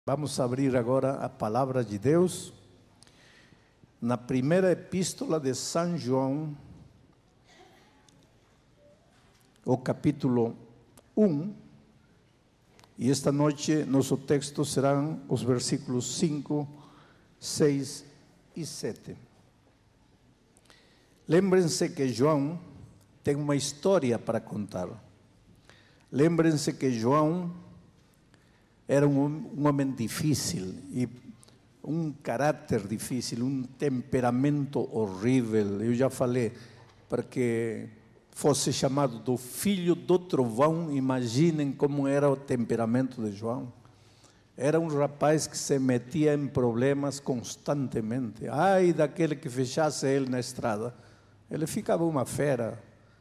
Vamos abrir agora a palavra de Deus na primeira epístola de São João, o capítulo 1, e esta noite nosso texto serão os versículos 5, 6 e 7. Lembrem-se que João tem uma história para contar. Lembrem-se que João era um homem difícil, e um caráter difícil, um temperamento horrível. Eu já falei, para que fosse chamado do filho do trovão. Imaginem como era o temperamento de João. Era um rapaz que se metia em problemas constantemente. Ai daquele que fechasse ele na estrada, ele ficava uma fera.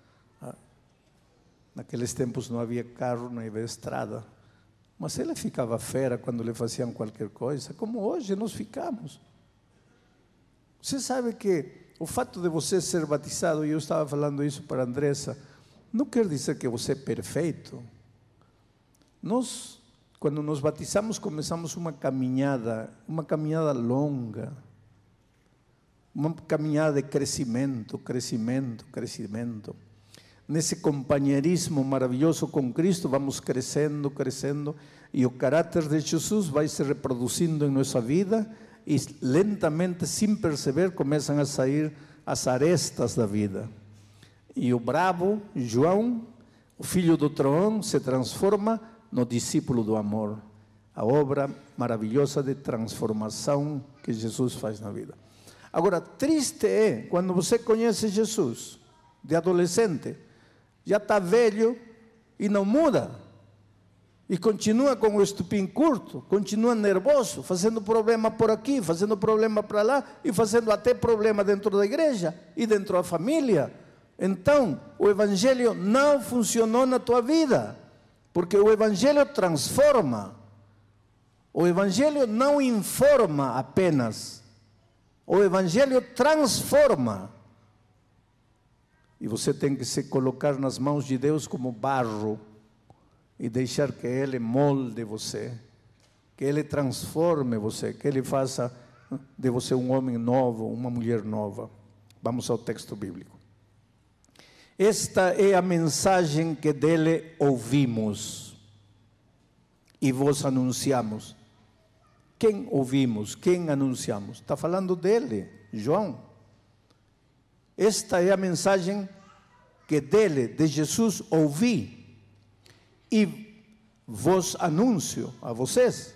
Naqueles tempos não havia carro, não havia estrada. Mas ele ficava fera quando lhe faziam qualquer coisa, como hoje nós ficamos. Você sabe que o fato de você ser batizado, e eu estava falando isso para a Andressa, não quer dizer que você é perfeito. Nós, quando nos batizamos, começamos uma caminhada longa, uma caminhada de crescimento. Nesse companheirismo maravilhoso com Cristo, vamos crescendo, e o caráter de Jesus vai se reproduzindo em nossa vida, e lentamente, sem perceber, começam a sair as arestas da vida. E o bravo, João, o filho do trovão, se transforma no discípulo do amor. A obra maravilhosa de transformação que Jesus faz na vida. Agora, triste é quando você conhece Jesus, de adolescente, já está velho e não muda, e continua com o estupim curto, continua nervoso, fazendo problema por aqui, fazendo problema para lá, e fazendo até problema dentro da igreja e dentro da família. Então, o Evangelho não funcionou na tua vida, porque o Evangelho transforma. O Evangelho não informa apenas, o Evangelho transforma. E você tem que se colocar nas mãos de Deus como barro e deixar que Ele molde você, que Ele transforme você, que Ele faça de você um homem novo, uma mulher nova. Vamos ao texto bíblico. Esta é a mensagem que dele ouvimos e vos anunciamos. Quem ouvimos? Quem anunciamos? Está falando dele, João. Esta é a mensagem que dele, de Jesus, ouvi e vos anuncio a vocês.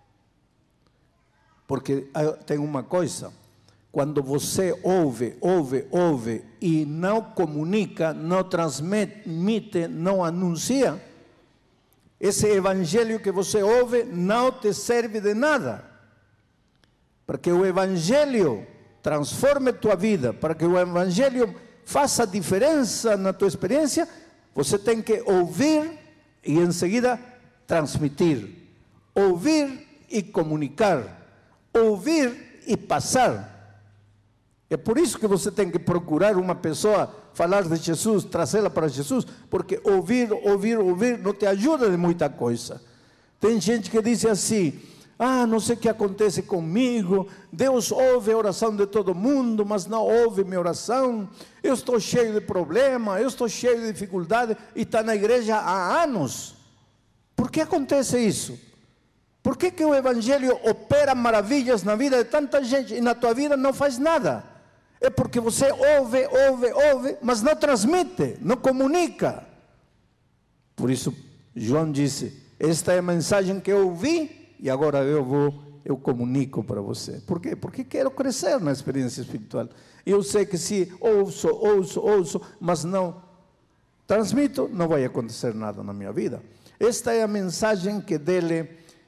Porque tem uma coisa: quando você ouve e não comunica, não transmite, não anuncia, esse evangelho que você ouve não te serve de nada. Porque o evangelho transforme tua vida, para que o Evangelho faça diferença na tua experiência, você tem que ouvir e em seguida transmitir, ouvir e comunicar, ouvir e passar. É por isso que você tem que procurar uma pessoa, falar de Jesus, trazê-la para Jesus, porque ouvir não te ajuda de muita coisa. Tem gente que diz assim: não sei o que acontece comigo, Deus ouve a oração de todo mundo, mas não ouve minha oração, eu estou cheio de problema, eu estou cheio de dificuldade, e está na igreja há anos. Por que acontece isso? Por que o Evangelho opera maravilhas na vida de tanta gente, e na tua vida não faz nada? É porque você ouve, mas não transmite, não comunica. Por isso, João disse: esta é a mensagem que eu ouvi, e agora eu comunico para você. Por quê? Porque quero crescer na experiência espiritual. Eu sei que se ouço, mas não transmito, não vai acontecer nada na minha vida. Esta é a mensagem que dele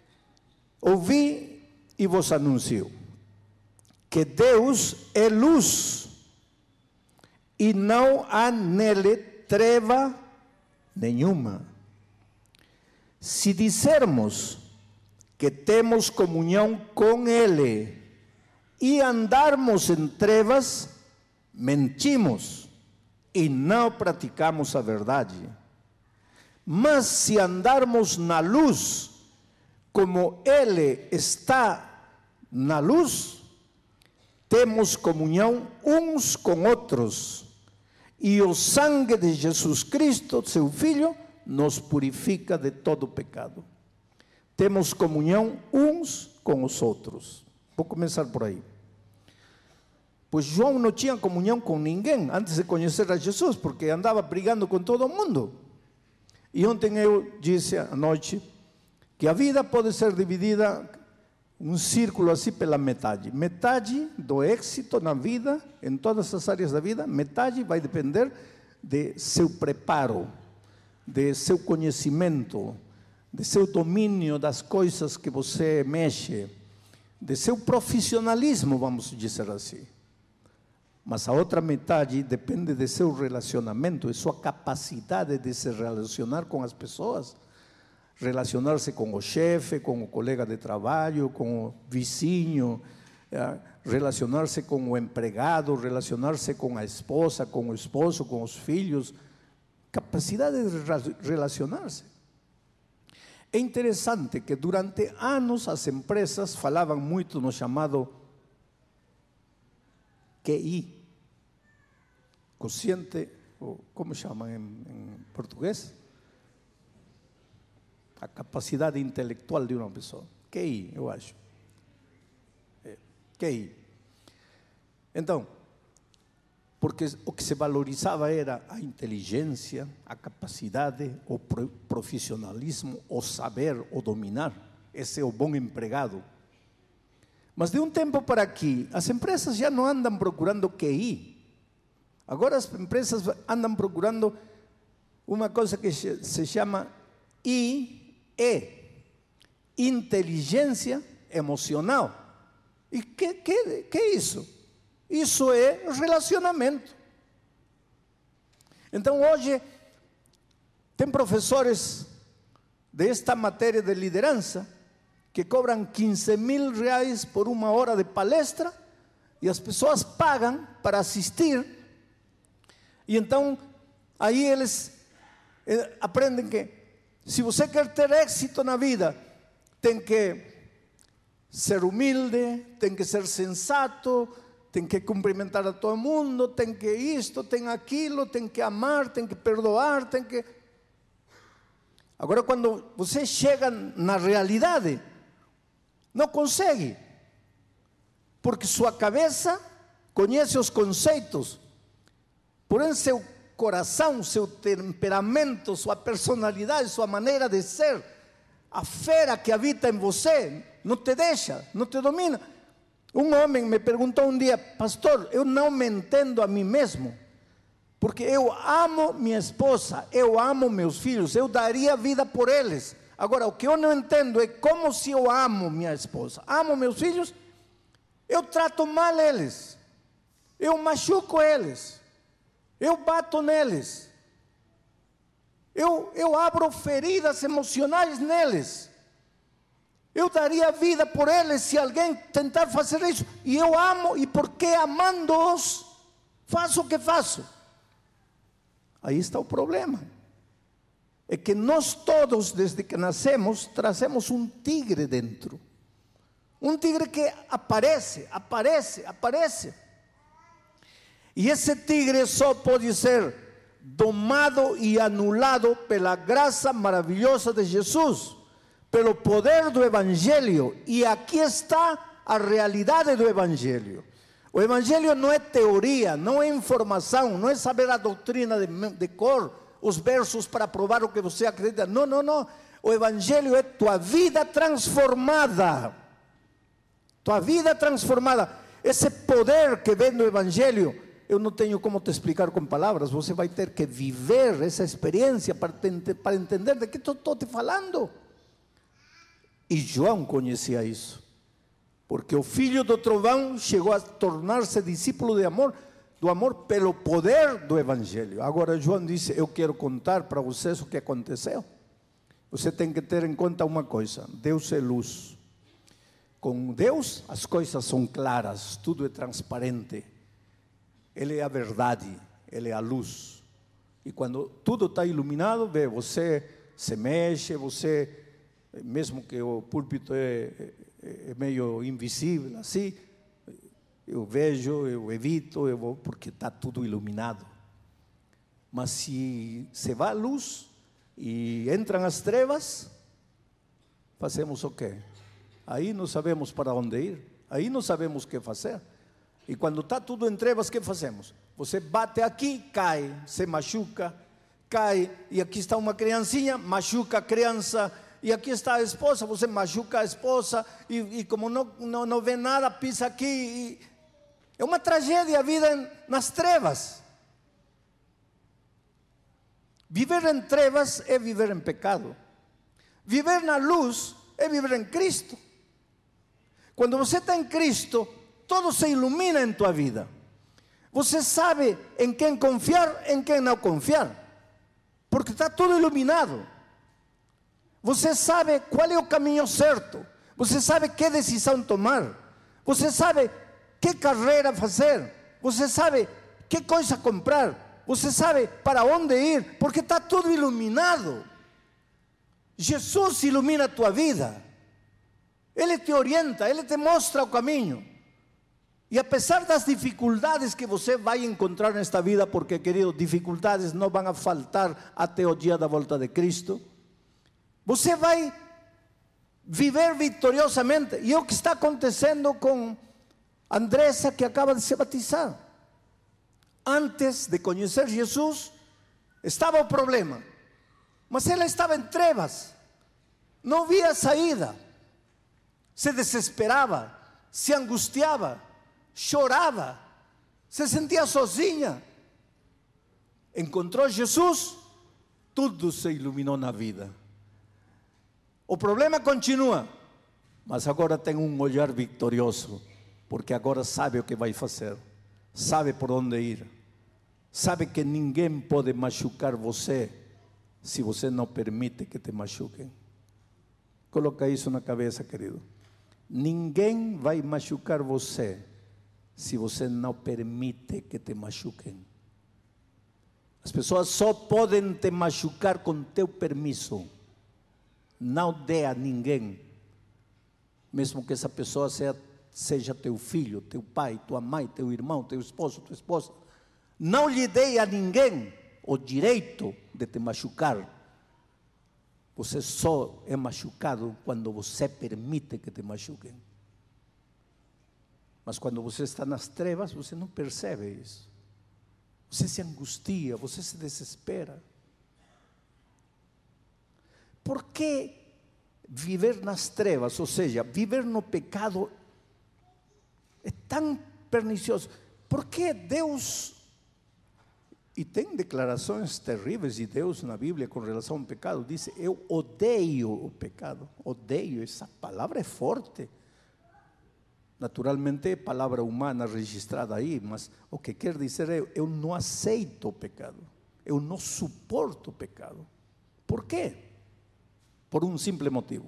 ouvi e vos anuncio: que Deus é luz, e não há nele treva nenhuma. Se dissermos que temos comunhão com Ele e andarmos em trevas, mentimos e não praticamos a verdade. Mas se andarmos na luz, como Ele está na luz, temos comunhão uns com outros, e o sangue de Jesus Cristo, seu Filho, nos purifica de todo pecado. Temos comunhão uns com os outros. Vou começar por aí. Pois João não tinha comunhão com ninguém antes de conhecer a Jesus, porque andava brigando com todo mundo. E ontem eu disse à noite que a vida pode ser dividida um círculo assim pela metade. Metade do êxito na vida, em todas as áreas da vida, metade vai depender de seu preparo, de seu conhecimento, de seu domínio das coisas que você mexe, de seu profissionalismo, vamos dizer assim. Mas a outra metade depende de seu relacionamento, de sua capacidade de se relacionar com as pessoas, relacionar-se com o chefe, com o colega de trabalho, com o vizinho, relacionar-se com o empregado, relacionar-se com a esposa, com o esposo, com os filhos, capacidade de relacionar-se. É interessante que durante anos as empresas falavam muito no chamado QI, quociente, como chamam em português? A capacidade intelectual de uma pessoa. QI, eu acho. QI. Então, porque o que se valorizava era a inteligência, a capacidade, o profissionalismo, o saber, o dominar. Esse é o bom empregado. Mas de um tempo para aqui, as empresas já não andam procurando QI. Agora as empresas andam procurando uma coisa que se chama IE, inteligência emocional. E que é isso? Isso é relacionamento. Então hoje tem professores desta matéria de liderança que cobram 15 mil reais por uma hora de palestra e as pessoas pagam para assistir. E então aí eles aprendem que se você quer ter êxito na vida, tem que ser humilde, tem que ser sensato, tem que cumprimentar a todo mundo, tem que isto, tem aquilo, tem que amar, tem que perdoar, tem que... Agora quando você chega na realidade, não consegue, porque sua cabeça conhece os conceitos, porém seu coração, seu temperamento, sua personalidade, sua maneira de ser, a fera que habita em você, não te deixa, não te domina. Um homem me perguntou um dia: pastor, eu não me entendo a mim mesmo, porque eu amo minha esposa, eu amo meus filhos, eu daria vida por eles. Agora, o que eu não entendo é como, se eu amo minha esposa, amo meus filhos, eu trato mal eles, eu machuco eles, eu bato neles, eu abro feridas emocionais neles. Eu daria vida por eles se alguém tentar fazer isso. E eu amo, e porque amando-os, faço o que faço. Aí está o problema. É que nós todos, desde que nascemos, trazemos um tigre dentro. Um tigre que aparece. E esse tigre só pode ser domado e anulado pela graça maravilhosa de Jesus, pelo poder do Evangelho. E aqui está a realidade do Evangelho. O Evangelho não é teoria, não é informação, não é saber a doutrina de cor, os versos para provar o que você acredita. Não, não, não. O Evangelho é tua vida transformada. Tua vida transformada. Esse poder que vem do Evangelho, eu não tenho como te explicar com palavras. Você vai ter que viver essa experiência para entender de que estou te falando. E João conhecia isso, porque o filho do trovão chegou a tornar-se discípulo do amor pelo poder do Evangelho. Agora João disse: eu quero contar para vocês o que aconteceu. Você tem que ter em conta uma coisa: Deus é luz. Com Deus as coisas são claras, tudo é transparente. Ele é a verdade, Ele é a luz. E quando tudo está iluminado, você se mexe, você mesmo que o púlpito é meio invisível, assim, eu vejo, eu evito, eu vou, porque está tudo iluminado. Mas se vai a luz e entram as trevas, fazemos o quê? Aí não sabemos para onde ir, aí não sabemos o que fazer. E quando está tudo em trevas, o que fazemos? Você bate aqui, cai, se machuca, cai, e aqui está uma criancinha, machuca a criança, e aqui está a esposa, você machuca a esposa, e como não vê nada, pisa aqui, é uma tragédia a vida nas trevas. Viver em trevas é viver em pecado. Viver na luz é viver em Cristo. Quando você está em Cristo, todo se ilumina em tua vida. Você sabe em quem confiar, em quem não confiar, porque está tudo iluminado. Você sabe qual é o caminho certo. Você sabe que decisão tomar. Você sabe que carreira fazer. Você sabe que coisa comprar. Você sabe para onde ir, porque está tudo iluminado. Jesus ilumina a tua vida. Ele te orienta, Ele te mostra o caminho. E apesar das dificuldades que você vai encontrar nesta vida, porque, querido, dificuldades não vão a faltar até o dia da volta de Cristo, você vai viver vitoriosamente. E é o que está acontecendo com Andressa, que acaba de se batizar. Antes de conhecer Jesus, estava o problema, mas ela estava em trevas, não via saída, se desesperava, se angustiava, chorava, se sentia sozinha. Encontrou Jesus, tudo se iluminou na vida. O problema continua, mas agora tem um olhar vitorioso, porque agora sabe o que vai fazer, sabe por onde ir, sabe que ninguém pode machucar você se você não permite que te machuquem. Coloca isso na cabeça, querido. Ninguém vai machucar você se você não permite que te machuquem. As pessoas só podem te machucar com teu permisso. Não dê a ninguém, mesmo que essa pessoa seja teu filho, teu pai, tua mãe, teu irmão, teu esposo, tua esposa. Não lhe dê a ninguém o direito de te machucar. Você só é machucado quando você permite que te machuquem. Mas quando você está nas trevas, você não percebe isso. Você se angustia, você se desespera. Por que viver nas trevas, ou seja, viver no pecado, é tão pernicioso? Por que Deus, e tem declarações terríveis de Deus na Bíblia com relação ao pecado, diz: eu odeio o pecado. Odeio, essa palavra é forte. Naturalmente é palavra humana registrada aí, mas o que quer dizer é: eu não aceito o pecado, eu não suporto o pecado. Por quê? Por um simples motivo.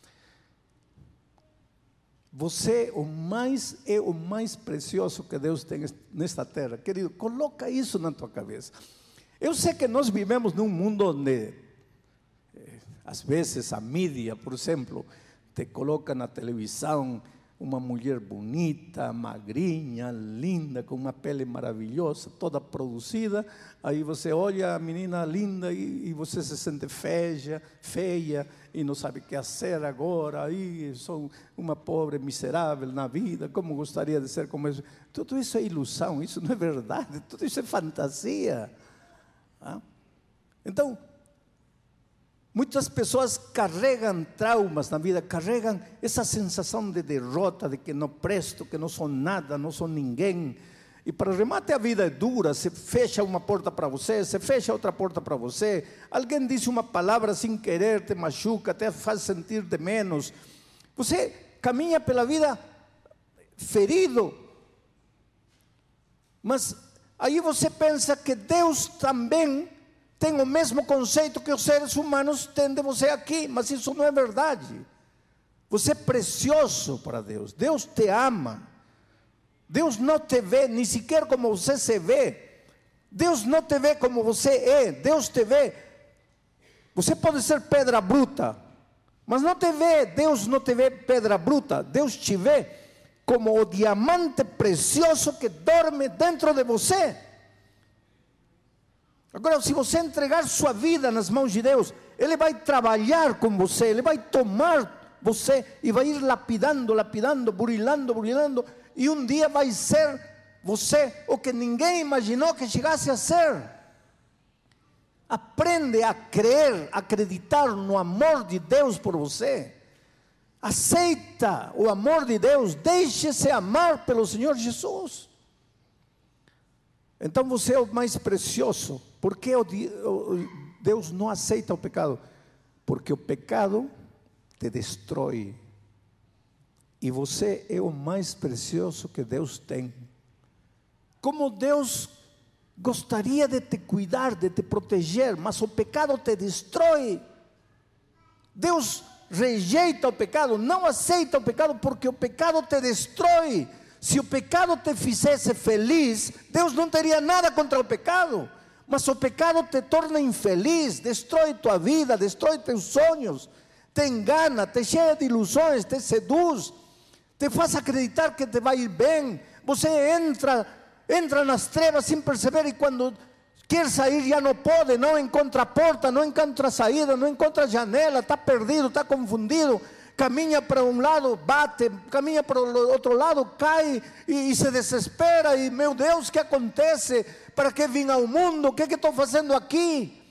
Você é o mais precioso que Deus tem nesta terra. Querido, coloca isso na tua cabeça. Eu sei que nós vivemos num mundo onde, às vezes, a mídia, por exemplo, te coloca na televisão uma mulher bonita, magrinha, linda, com uma pele maravilhosa, toda produzida. Aí você olha a menina linda e você se sente feia e não sabe o que fazer agora. Aí sou uma pobre miserável na vida, como gostaria de ser como isso. Tudo isso é ilusão, isso não é verdade, tudo isso é fantasia. Então, muitas pessoas carregam traumas na vida, carregam essa sensação de derrota, de que não presto, que não sou nada, não sou ninguém. E para remate a vida é dura, se fecha uma porta para você, se fecha outra porta para você. Alguém diz uma palavra sem querer, te machuca, te faz sentir de menos. Você caminha pela vida ferido. Mas aí você pensa que Deus também tem o mesmo conceito que os seres humanos têm de você aqui, mas isso não é verdade. Você é precioso para Deus, Deus te ama, Deus não te vê nem sequer como você se vê, Deus não te vê como você é, Deus te vê. Você pode ser pedra bruta, Mas não te vê, Deus não te vê pedra bruta, Deus te vê como o diamante precioso que dorme dentro de você. Agora, se você entregar sua vida nas mãos de Deus, Ele vai trabalhar com você, Ele vai tomar você e vai ir lapidando, lapidando, burilando, burilando, e um dia vai ser você o que ninguém imaginou que chegasse a ser. Aprende a crer, a acreditar no amor de Deus por você. Aceita o amor de Deus, deixe-se amar pelo Senhor Jesus. Então você é o mais precioso. Por que Deus não aceita o pecado? Porque o pecado te destrói. E você é o mais precioso que Deus tem. Como Deus gostaria de te cuidar, de te proteger, mas o pecado te destrói. Deus rejeita o pecado, não aceita o pecado, porque o pecado te destrói. Se o pecado te fizesse feliz, Deus não teria nada contra o pecado, mas o pecado te torna infeliz, destrói tua vida, destrói teus sonhos, te engana, te cheia de ilusões, te seduz, te faz acreditar que te vai ir bem. Você entra nas trevas sem perceber, e quando quer sair já não pode, não encontra porta, não encontra saída, não encontra janela, está perdido, está confundido, caminha para um lado, bate, caminha para o outro lado, cai e se desespera, e meu Deus, o que acontece? Para que vim ao mundo? O que estou fazendo aqui?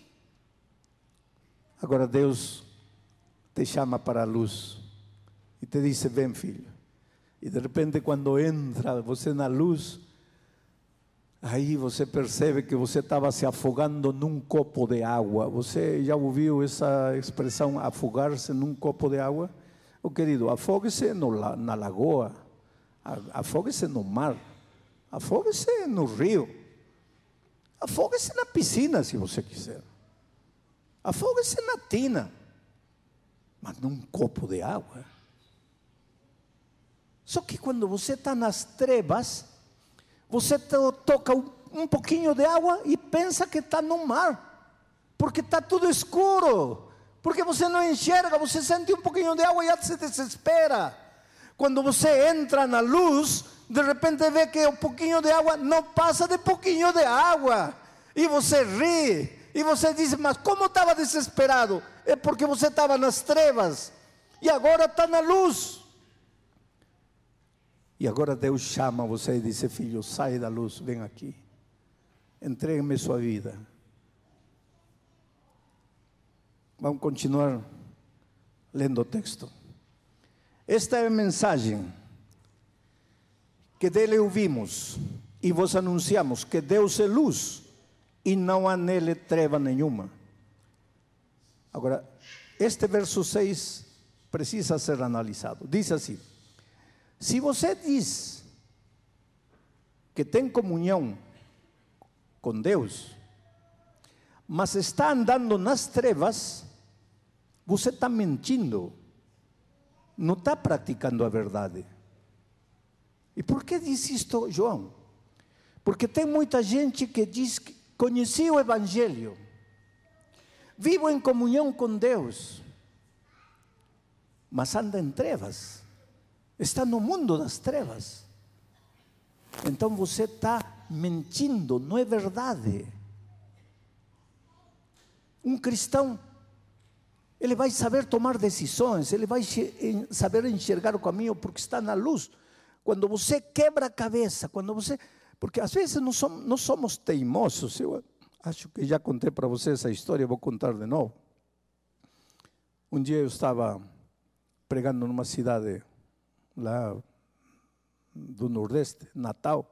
Agora Deus te chama para a luz e te diz: vem, filho. E de repente, quando entra você na luz, aí você percebe que você estava se afogando num copo de água. Você já ouviu essa expressão, afogar-se num copo de água? Oh, querido, afogue-se na lagoa, afogue-se no mar, afogue-se no rio, afogue-se na piscina, se você quiser, afogue-se na tina, mas num copo de água. Só que quando você está nas trevas, você toca um pouquinho de água e pensa que está no mar, porque está tudo escuro, porque você não enxerga, você sente um pouquinho de água e já se desespera. Quando você entra na luz, de repente vê que um pouquinho de água não passa de pouquinho de água, e você ri, e você diz: mas como estava desesperado? É porque você estava nas trevas, e agora está na luz. E agora Deus chama você e diz: filho, sai da luz, vem aqui, entregue-me sua vida. Vamos continuar lendo o texto. Esta é a mensagem que dele ouvimos e vos anunciamos, que Deus é luz e não há nele treva nenhuma. Agora, este verso 6 precisa ser analisado. Diz assim: se você diz que tem comunhão com Deus, mas está andando nas trevas, você está mentindo, não está praticando a verdade. E por que diz isto, João? Porque tem muita gente que diz que conheci o Evangelho, vivo em comunhão com Deus, mas anda em trevas, está no mundo das trevas. Então você está mentindo, não é verdade. Um cristão, ele vai saber tomar decisões, ele vai saber enxergar o caminho, porque está na luz. Quando você quebra a cabeça, porque às vezes não somos teimosos. Eu acho que já contei para você essa história, vou contar de novo. Um dia eu estava pregando numa cidade lá do Nordeste, Natal,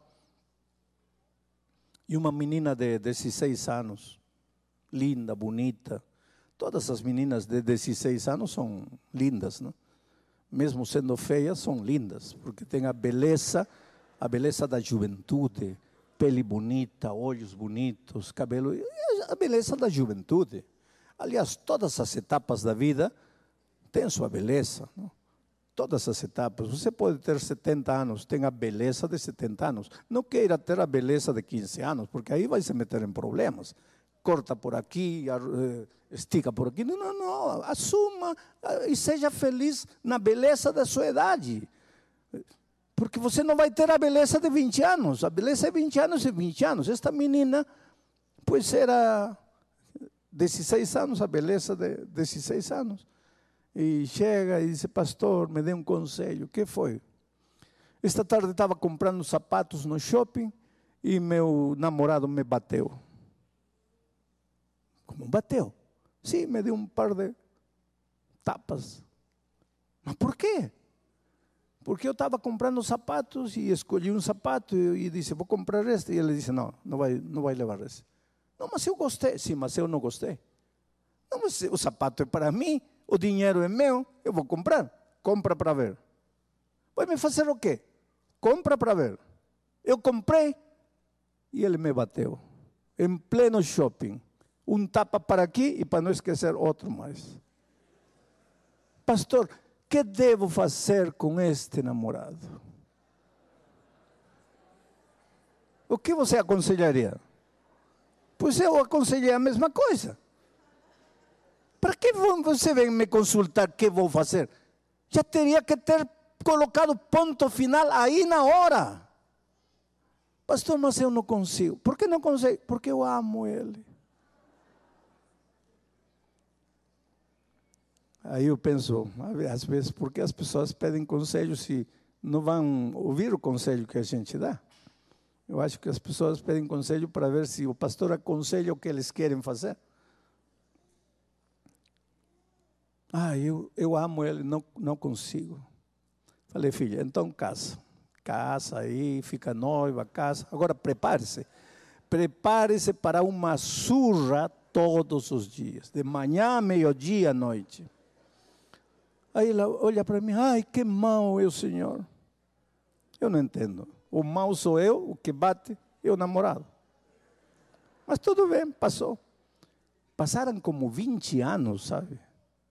e uma menina de 16 anos, linda, bonita. Todas as meninas de 16 anos são lindas, não? Mesmo sendo feias, são lindas, porque tem a beleza da juventude, pele bonita, olhos bonitos, cabelo, a beleza da juventude. Aliás, todas as etapas da vida têm sua beleza, não? Todas as etapas. Você pode ter 70 anos, tem a beleza de 70 anos. Não queira ter a beleza de 15 anos, porque aí vai se meter em problemas. corta por aqui, estica por aqui. Não, não, não. Assuma e seja feliz na beleza da sua idade. Porque você não vai ter a beleza de 20 anos. A beleza é 20 anos e 20 anos. Esta menina, pois era 16 anos, a beleza de 16 anos. E chega e diz: pastor, me dê um conselho. O que foi? Esta tarde estava comprando sapatos no shopping e meu namorado me bateu. Como bateu? Sim, me deu um par de tapas. Mas por quê? Porque eu estava comprando sapatos e escolhi um sapato e disse: vou comprar este. E ele disse: não vai levar esse. Não, mas eu gostei. Sim, mas eu não gostei. Não, mas o sapato é para mim, o dinheiro é meu, eu vou comprar. Compra para ver. Vai me fazer o quê? Compra para ver. Eu comprei e ele me bateu. Em pleno shopping. Um tapa para aqui e para não esquecer outro mais. Pastor, que devo fazer com este namorado? O que você aconselharia? Pois eu aconselhei a mesma coisa. Para que você vem me consultar o que vou fazer? Já teria que ter colocado ponto final aí na hora. Pastor, mas eu não consigo. Por que não consigo? Porque eu amo ele. Aí eu penso, às vezes, por que as pessoas pedem conselho se não vão ouvir o conselho que a gente dá? Eu acho que as pessoas pedem conselho para ver se o pastor aconselha o que eles querem fazer. Eu amo ele, não consigo. Falei: filha, então casa. Casa aí, fica noiva, casa. Agora prepare-se. Prepare-se para uma surra todos os dias. De manhã, meio-dia, à noite. Aí ela olha para mim: ai, que mau é o senhor. Eu não entendo. O mau sou eu, o que bate é o namorado. Mas tudo bem, passou. Passaram como 20 anos, sabe?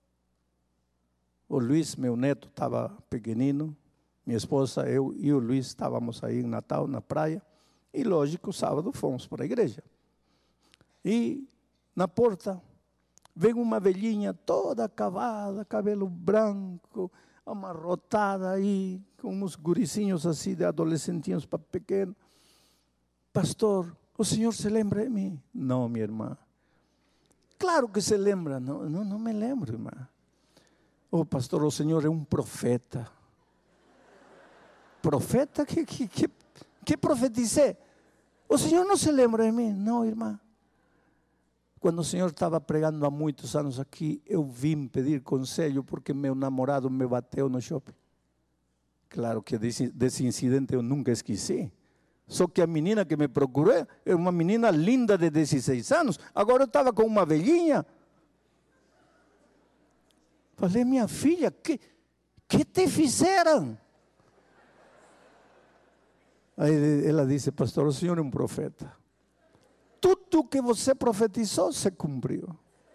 O Luiz, meu neto, estava pequenino. Minha esposa, eu e o Luiz estávamos aí em Natal, na praia. E lógico, sábado fomos para a igreja. E na porta vem uma velhinha toda acabada, cabelo branco, amarrotada aí, com uns guricinhos assim, de adolescentinhos para pequeno. Pastor, o senhor se lembra de mim? Não, minha irmã. Claro que se lembra. Não me lembro, irmã. Oh, pastor, o senhor é um profeta. Profeta? Que profetizei? O senhor não se lembra de mim? Não, irmã. Quando o senhor estava pregando há muitos anos aqui, eu vim pedir conselho porque meu namorado me bateu no shopping. Claro que desse incidente eu nunca esqueci. Só que a menina que me procurou é uma menina linda de 16 anos. Agora eu estava com uma velhinha. Falei: minha filha, que te fizeram? Aí ela disse: pastor, o senhor é um profeta. Tudo que você profetizou se cumpriu.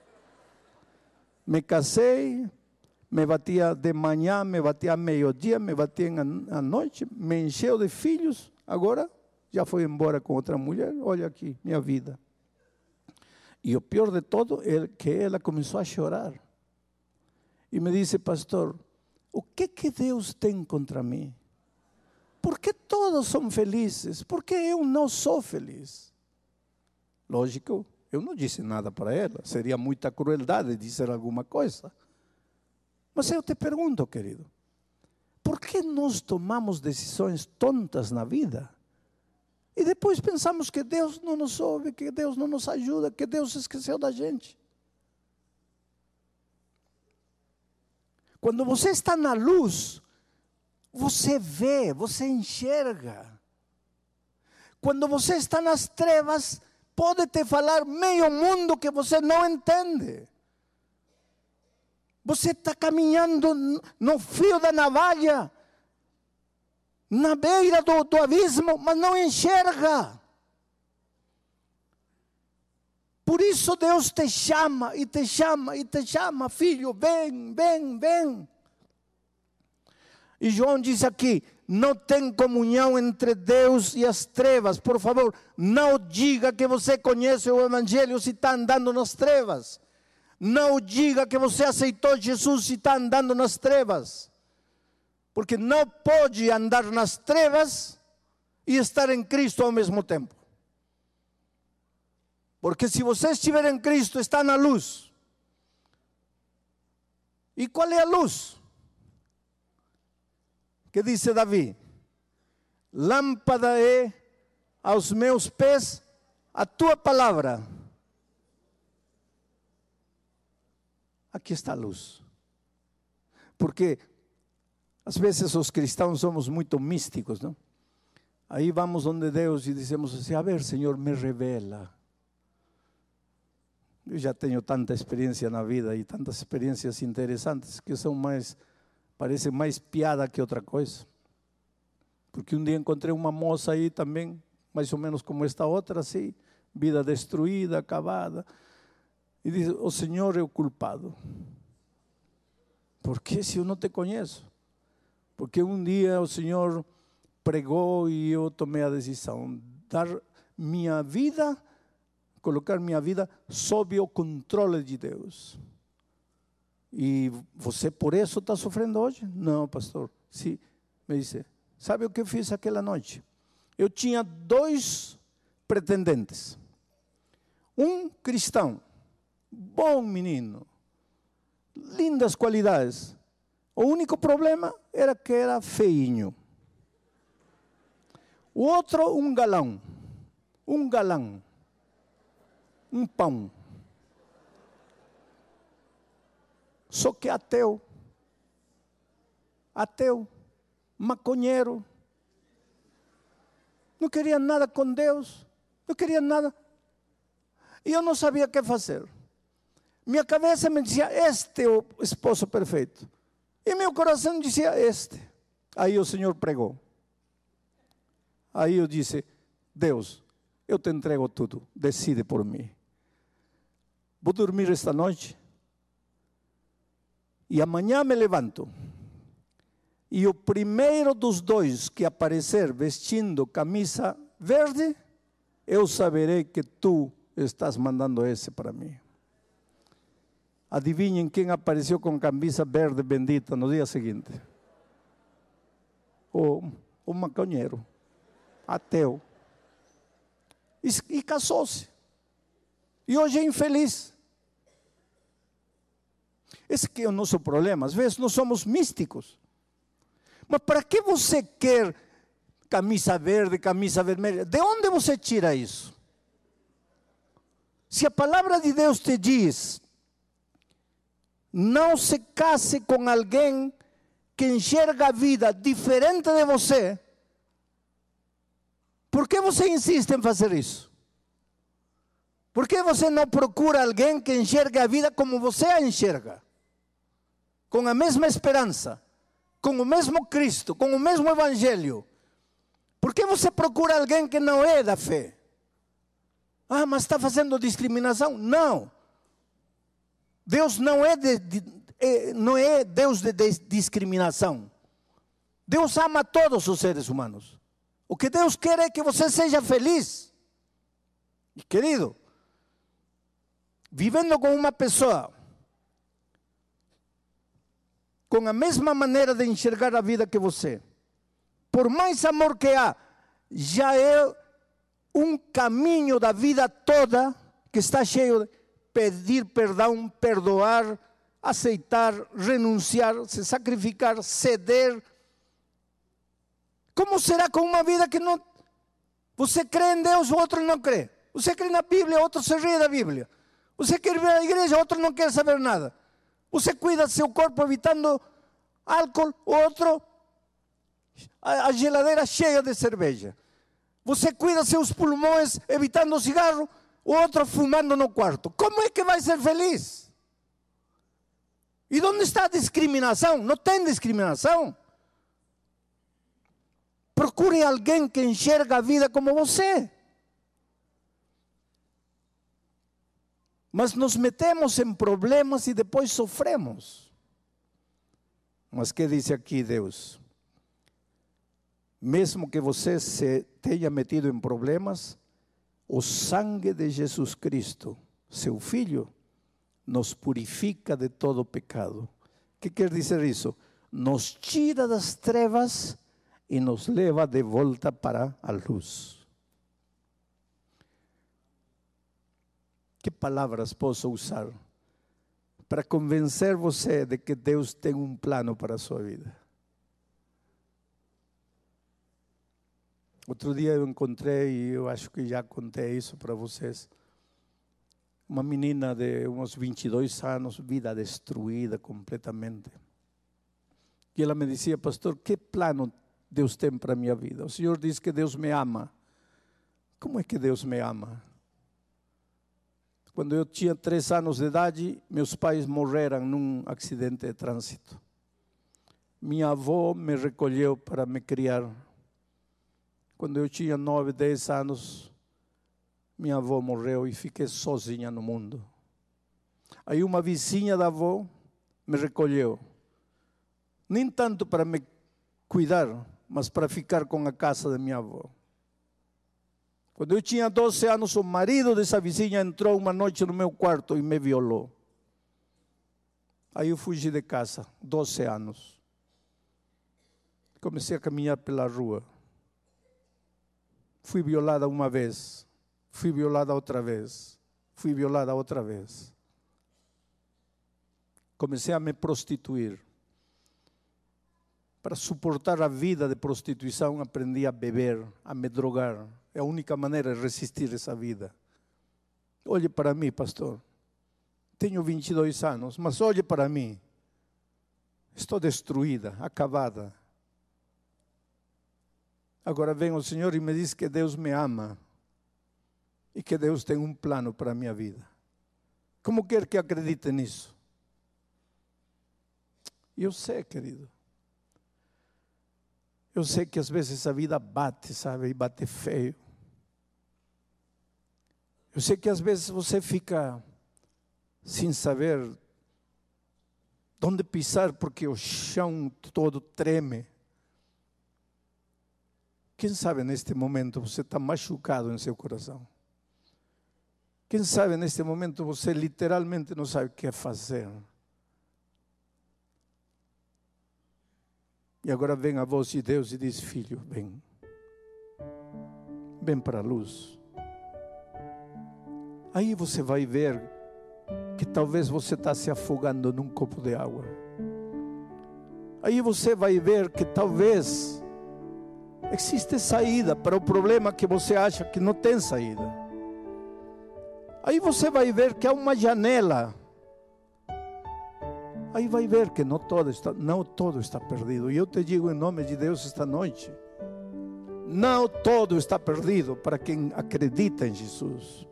Me casei, me batia de manhã, me batia a meio-dia, me batia à noite, me encheu de filhos. Agora já foi embora com outra mulher. Olha aqui, minha vida. E o pior de todo é que ela começou a chorar. E me disse: pastor, o que Deus tem contra mim? Por que todos são felizes? Por que eu não sou feliz? Lógico, eu não disse nada para ela. Seria muita crueldade dizer alguma coisa. Mas eu te pergunto, querido, por que nós tomamos decisões tontas na vida? E depois pensamos que Deus não nos ouve, que Deus não nos ajuda, que Deus esqueceu da gente. Quando você está na luz, você vê, você enxerga. Quando você está nas trevas, pode te falar meio mundo que você não entende. Você está caminhando no fio da navalha, na beira do abismo, mas não enxerga. Por isso Deus te chama e te chama e te chama: filho, vem, vem, vem. E João diz aqui: não tem comunhão entre Deus e as trevas. Por favor, não diga que você conhece o Evangelho se está andando nas trevas. Não diga que você aceitou Jesus se está andando nas trevas. Porque não pode andar nas trevas e estar em Cristo ao mesmo tempo. Porque se você estiver em Cristo, está na luz. E qual é a luz? Que disse Davi: lâmpada é aos meus pés a tua palavra. Aqui está a luz. Porque às vezes os cristãos somos muito místicos, não? Aí vamos onde Deus e dizemos assim: a ver, Senhor, me revela. Eu já tenho tanta experiência na vida e tantas experiências interessantes que são mais, parecem mais piada que outra coisa. Porque um dia encontrei uma moça aí também, mais ou menos como esta outra, assim, vida destruída, acabada. E diz: o Senhor é o culpado. Por que se eu não te conheço? Porque um dia o Senhor pregou e eu tomei a decisão de dar minha vida, colocar minha vida sob o controle de Deus. E você por isso está sofrendo hoje? Não, pastor. Sim, me disse: sabe o que eu fiz aquela noite? Eu tinha 2 pretendentes. Um cristão, bom menino, lindas qualidades. O único problema era que era feinho. O outro, um galão. Um galã. Um pão. Só que ateu. Ateu. Maconheiro. Não queria nada com Deus. Não queria nada. E eu não sabia o que fazer. Minha cabeça me dizia: este é o esposo perfeito. E meu coração dizia: este. Aí o Senhor pregou. Aí eu disse: Deus, eu te entrego tudo. Decide por mim. Vou dormir esta noite. E amanhã me levanto. E o primeiro dos 2 que aparecer vestindo camisa verde, eu saberei que tu estás mandando esse para mim. Adivinhem quem apareceu com camisa verde bendita no dia seguinte? O maconheiro, ateu. E casou-se. E hoje é infeliz. Esse que é o nosso problema. Às vezes nós somos místicos. Mas para que você quer camisa verde, camisa vermelha? De onde você tira isso? Se a palavra de Deus te diz: não se case com alguém que enxerga a vida diferente de você, por que você insiste em fazer isso? Por que você não procura alguém que enxerga a vida como você a enxerga? Com a mesma esperança, com o mesmo Cristo, com o mesmo Evangelho. Por que você procura alguém que não é da fé? Ah, mas está fazendo discriminação? Não. Deus não é Deus de discriminação. Deus ama todos os seres humanos. O que Deus quer é que você seja feliz. E querido, vivendo com uma pessoa com a mesma maneira de enxergar a vida que você, por mais amor que há, já é um caminho da vida toda que está cheio de pedir perdão, perdoar, aceitar, renunciar, se sacrificar, ceder. Como será com uma vida que não... Você crê em Deus, o outro não crê. Você crê na Bíblia, o outro se ri da Bíblia. Você quer vir à igreja, o outro não quer saber nada. Você cuida do seu corpo evitando álcool, o outro a geladeira cheia de cerveja. Você cuida seus pulmões evitando o cigarro, o outro fumando no quarto. Como é que vai ser feliz? E onde está a discriminação? Não tem discriminação. Procure alguém que enxerga a vida como você. Mas nos metemos em problemas e depois sofremos. Mas que diz aqui Deus? mesmo que você se tenha metido em problemas, o sangue de Jesus Cristo, seu Filho, nos purifica de todo pecado. O que quer dizer isso? Nos tira das trevas e nos leva de volta para a luz. Que palavras posso usar para convencer você de que Deus tem um plano para a sua vida? Outro dia eu encontrei, e eu acho que já contei isso para vocês, uma menina de uns 22 anos, vida destruída completamente. E ela me dizia: pastor, que plano Deus tem para a minha vida? O Senhor diz que Deus me ama. Como é que Deus me ama? Quando eu tinha 3 anos de idade, meus pais morreram num acidente de trânsito. Minha avó me recolheu para me criar. Quando eu tinha 9, 10 anos, minha avó morreu e fiquei sozinha no mundo. Aí uma vizinha da avó me recolheu. Nem tanto para me cuidar, mas para ficar com a casa da minha avó. Quando eu tinha 12 anos, o marido dessa vizinha entrou uma noite no meu quarto e me violou. Aí eu fugi de casa, 12 anos. Comecei a caminhar pela rua. Fui violada uma vez, fui violada outra vez, fui violada outra vez. Comecei a me prostituir. Para suportar a vida de prostituição, aprendi a beber, a me drogar. É a única maneira de resistir essa vida. Olhe para mim, pastor. Tenho 22 anos, mas olhe para mim. Estou destruída, acabada. Agora vem o Senhor e me diz que Deus me ama e que Deus tem um plano para a minha vida. Como quer que acredite nisso? Eu sei, querido. Eu sei que às vezes a vida bate, sabe? E bate feio. Eu sei que às vezes você fica sem saber onde pisar porque o chão todo treme. Quem sabe neste momento você está machucado em seu coração? Quem sabe neste momento você literalmente não sabe o que fazer? E agora vem a voz de Deus e diz: filho, vem. Vem para a luz. Aí você vai ver que talvez você está se afogando num copo de água. Aí você vai ver que talvez existe saída para o problema que você acha que não tem saída. Aí você vai ver que há uma janela. Aí vai ver que não todo está perdido. E eu te digo em nome de Deus esta noite: não todo está perdido para quem acredita em Jesus.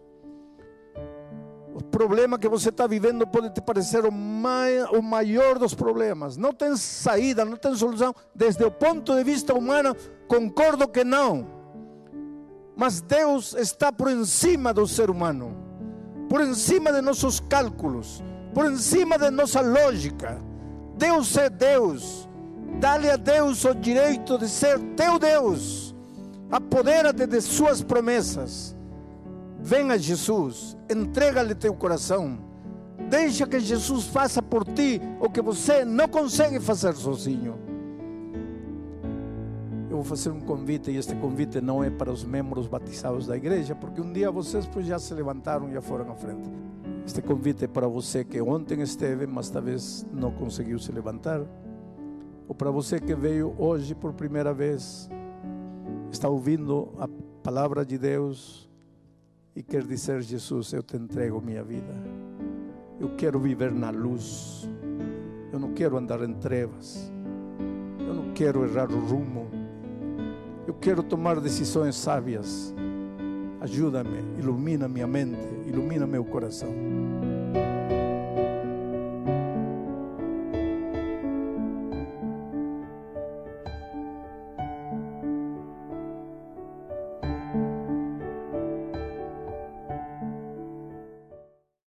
O problema que você está vivendo pode te parecer o maior dos problemas. Não tem saída, não tem solução. Desde o ponto de vista humano, concordo que não. Mas Deus está por encima do ser humano, por encima de nossos cálculos, por encima de nossa lógica. Deus é Deus. Dá-lhe a Deus o direito de ser teu Deus. Apodera-te de suas promessas. Vem a Jesus, entrega-lhe teu coração. Deixa que Jesus faça por ti o que você não consegue fazer sozinho. Eu vou fazer um convite, e este convite não é para os membros batizados da igreja, porque um dia vocês já se levantaram e já foram à frente. Este convite é para você que ontem esteve, mas talvez não conseguiu se levantar. Ou para você que veio hoje por primeira vez, está ouvindo a palavra de Deus e quer dizer: Jesus, eu te entrego minha vida. Eu quero viver na luz. Eu não quero andar em trevas. Eu não quero errar o rumo. Eu quero tomar decisões sábias. Ajuda-me, ilumina minha mente, ilumina meu coração.